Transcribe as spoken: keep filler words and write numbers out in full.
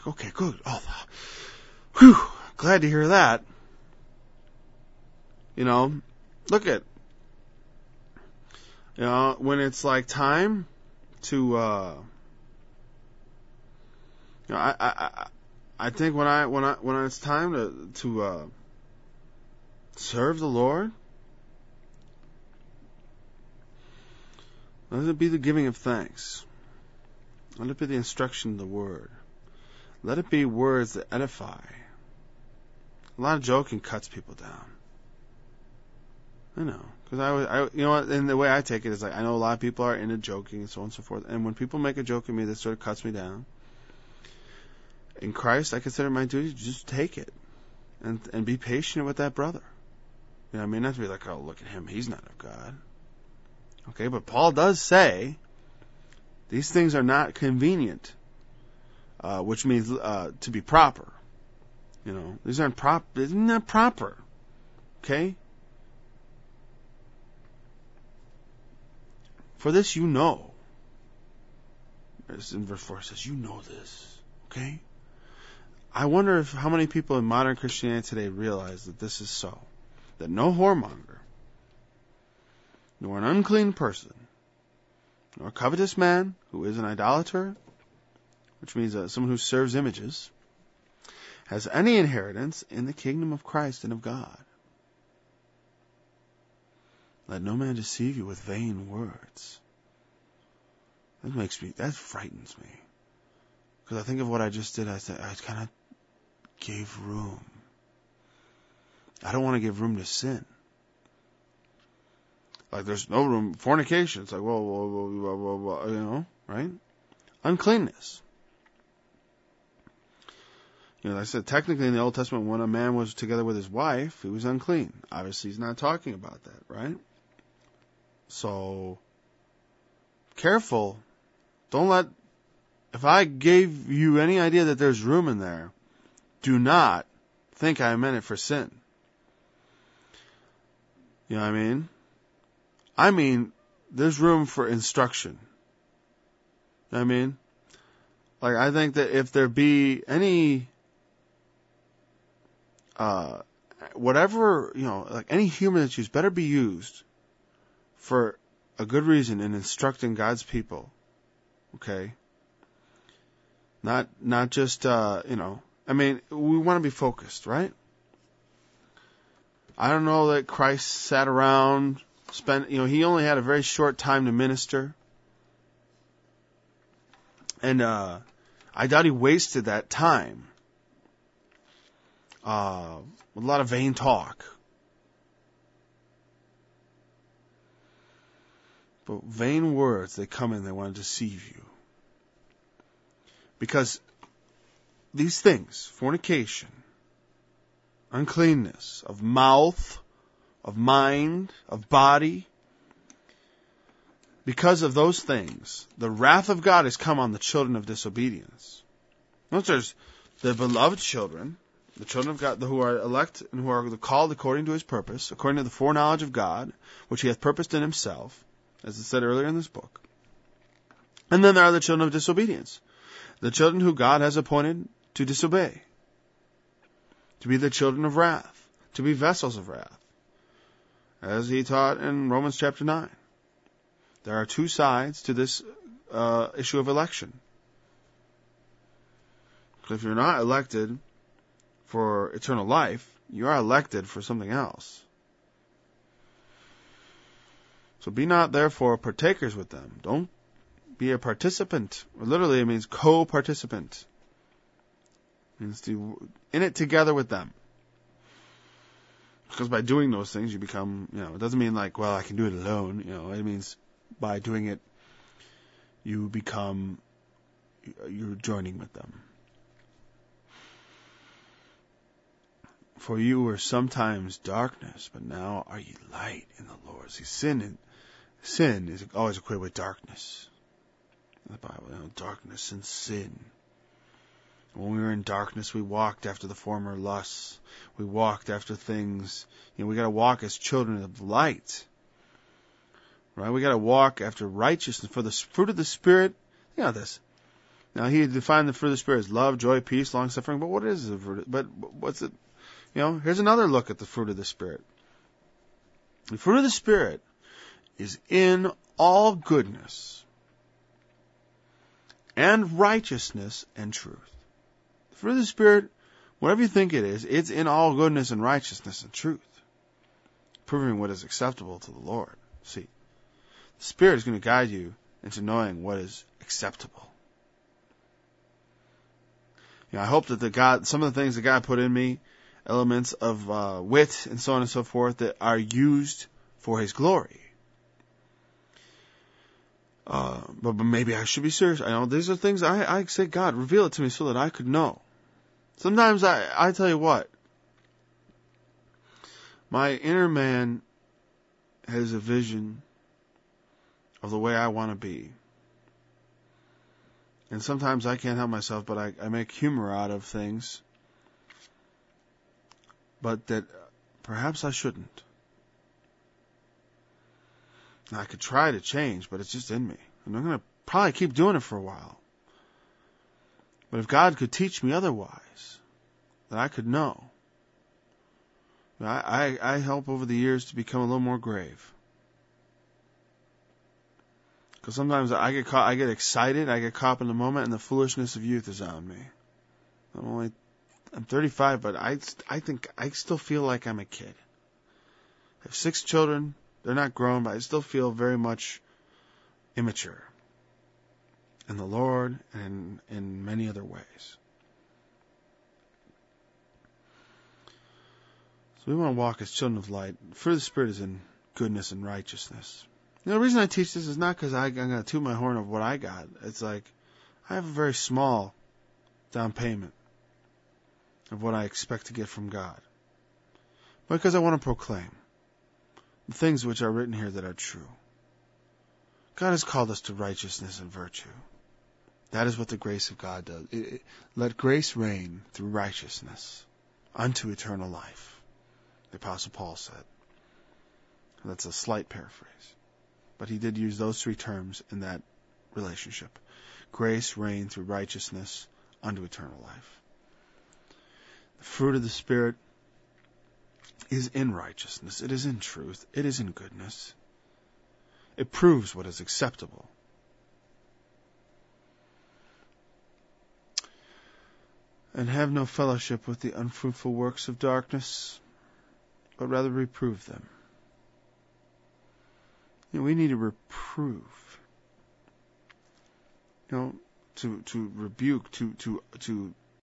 like, okay, good. Oh, whew, glad to hear that. You know, look at, you know, when it's like time to, uh, you know, I, I, I, I think when I, when I, when it's time to, to, uh, serve the Lord, let it be the giving of thanks. Let it be the instruction of the word. Let it be words that edify. A lot of joking cuts people down. I know. Because I, I, you know what, and the way I take it is like, I know a lot of people are into joking and so on and so forth. And when people make a joke at me, that sort of cuts me down. In Christ, I consider my duty to just take it. And and be patient with that brother. You know what I mean? Not to be like, oh, look at him, he's not of God. Okay, but Paul does say, these things are not convenient. Uh, which means uh, to be proper. You know, these aren't proper. They're not proper. Okay? For this you know. As in verse four it says, you know this. Okay? I wonder if how many people in modern Christianity today realize that this is so. That no whoremonger, nor an unclean person, nor a covetous man who is an idolater, which means uh, someone who serves images, has any inheritance in the kingdom of Christ and of God. Let no man deceive you with vain words. That makes me, that frightens me. Because I think of what I just did, I said, I kind of gave room. I don't want to give room to sin. Like there's no room, fornication. It's like, whoa, whoa, whoa, whoa, whoa, whoa, you know, right? Uncleanness. You know, like I said, technically in the Old Testament, when a man was together with his wife, he was unclean. Obviously, he's not talking about that, right? So, careful. Don't let, if I gave you any idea that there's room in there, do not think I meant it for sin. You know what I mean? I mean, there's room for instruction. You know what I mean? Like, I think that if there be any, uh, whatever, you know, like any human that's used better be used for a good reason in instructing God's people. Okay? Not, not just, uh, you know, I mean, we want to be focused, right? I don't know that Christ sat around, spent, you know, he only had a very short time to minister. And, uh, I doubt he wasted that time, uh, with a lot of vain talk. But vain words, they come in, they want to deceive you. Because these things, fornication, uncleanness of mouth, of mind, of body, because of those things, the wrath of God has come on the children of disobedience. Notice there's the beloved children, the children of God who are elect and who are called according to his purpose, according to the foreknowledge of God, which he hath purposed in himself, as it said earlier in this book. And then there are the children of disobedience, the children who God has appointed to disobey, to be the children of wrath, to be vessels of wrath, as he taught in Romans chapter nine. There are two sides to this uh, issue of election. Because if you're not elected for eternal life, you are elected for something else. So be not therefore partakers with them. Don't be a participant. Literally, it means co-participant. It means to in it together with them. Because by doing those things, you become, you know, it doesn't mean like, well, I can do it alone. You know, it means by doing it, you become, you're joining with them. For you were sometimes darkness, but now are ye light in the Lord. See, sin and sin is always equated with darkness. In the Bible, you know, darkness and sin. When we were in darkness, we walked after the former lusts. We walked after things. You know, we got to walk as children of light. Right? We got to walk after righteousness. For the fruit of the Spirit, you know this. Now, he defined the fruit of the Spirit as love, joy, peace, long-suffering. But what is the fruit? But what's it? You know, here's another look at the fruit of the Spirit. The fruit of the Spirit is in all goodness and righteousness and truth. The fruit of the Spirit, whatever you think it is, it's in all goodness and righteousness and truth, proving what is acceptable to the Lord. See, the Spirit is going to guide you into knowing what is acceptable. You know, I hope that the God, some of the things that God put in me, elements of uh, wit and so on and so forth, that are used for His glory. Uh, but, but maybe I should be serious. I know these are things I, I say, God, reveal it to me so that I could know. Sometimes I, I tell you what, my inner man has a vision of the way I want to be. And sometimes I can't help myself, but I, I make humor out of things. But that perhaps I shouldn't. Now, I could try to change, but it's just in me. And I'm going to probably keep doing it for a while. But if God could teach me otherwise, that I could know. I, I, I help over the years to become a little more grave. Because sometimes I get caught, I get excited, I get caught up in the moment, and the foolishness of youth is on me. I'm only, I'm thirty-five, but I, I think I still feel like I'm a kid. I have six children. They're not grown, but I still feel very much immature in the Lord and in many other ways. So we want to walk as children of light. The fruit of the Spirit is in goodness and righteousness. You know, the reason I teach this is not because I'm going to toot my horn of what I got. It's like I have a very small down payment of what I expect to get from God. But because I want to proclaim the things which are written here that are true. God has called us to righteousness and virtue. That is what the grace of God does. It, it, let grace reign through righteousness unto eternal life, the Apostle Paul said. And that's a slight paraphrase. But he did use those three terms in that relationship. Grace reign through righteousness unto eternal life. The fruit of the Spirit is in righteousness. It is in truth. It is in goodness. It proves what is acceptable. And have no fellowship with the unfruitful works of darkness, but rather reprove them. You know, we need to reprove. You know, to to rebuke, to to to